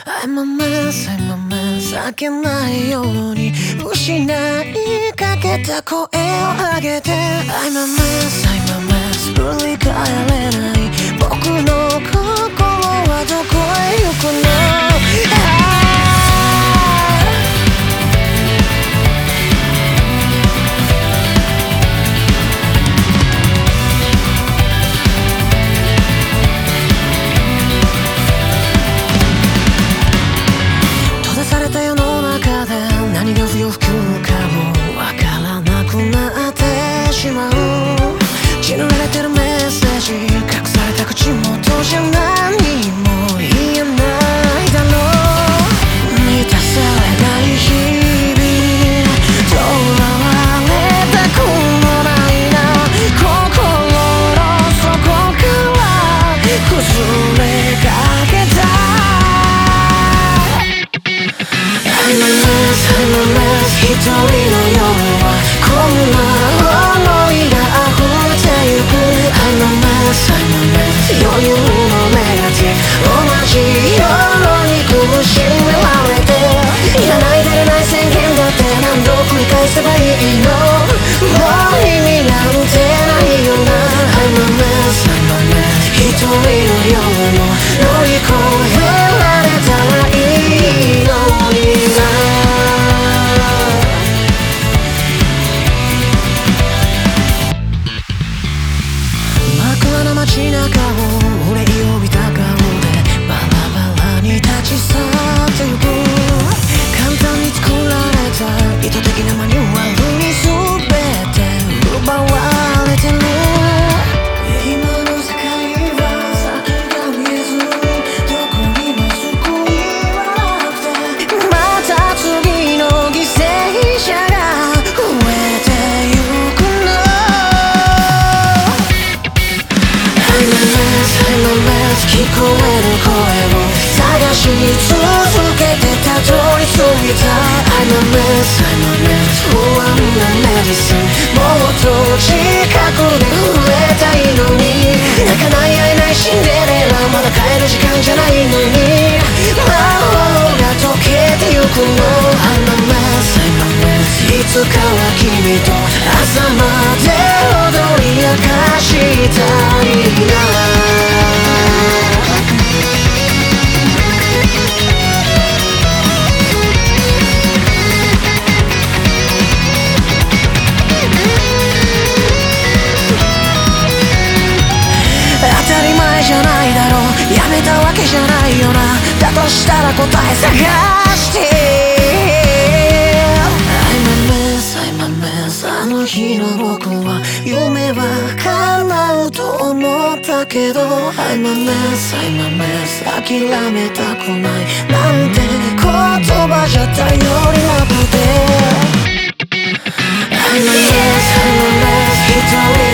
I'm a mess, I'm a mess 開けないように失いかけた声を上げて I'm a mess, I'm a mess 振り返れない僕の心はどこへ行くの、何が不要不急かもわからなくなってしまう血塗られてるメッセージ隠された口元じゃ何も言えないだろう満たされない日々囚われたくもないな心の底から崩れかけた一人の夜はこんな想いが溢れてゆく I'm a mess, I'm a mess 余裕のネガティブ同じように苦しめられていらない出れない宣言だって何度繰り返せばいいのもう意味なんてないよな I'm a mess, I'm a mess 一人の夜も乗り越えられたらいいのにな街中を憂いを帯びた顔でバラバラに立ち去ってゆく簡単に作られた意図的なマニュアルに全て奪われてる今の世界は先が見えずどこにも救いはなくてまた次の犠牲者が増えてゆくの聞こえる声を探し続けてたどり着いた I'm a mess, I'm a mess 不安なメディスンもっと近くで触れたいのに泣かない会えないシンデレラまだ帰る時間じゃないのに魔法が溶けてゆくの I'm a mess, I'm a mess いつかは君と朝まで踊り明かしたいな当たり前じゃないだろうやめたわけじゃないよなだとしたら答え探して I'm a mess, I'm a mess あの日の僕は夢は叶うと思ったけど I'm a mess, I'm a mess 諦めたくないなんて言葉じゃ頼りなくて I'm a mess, I'm a mess 一人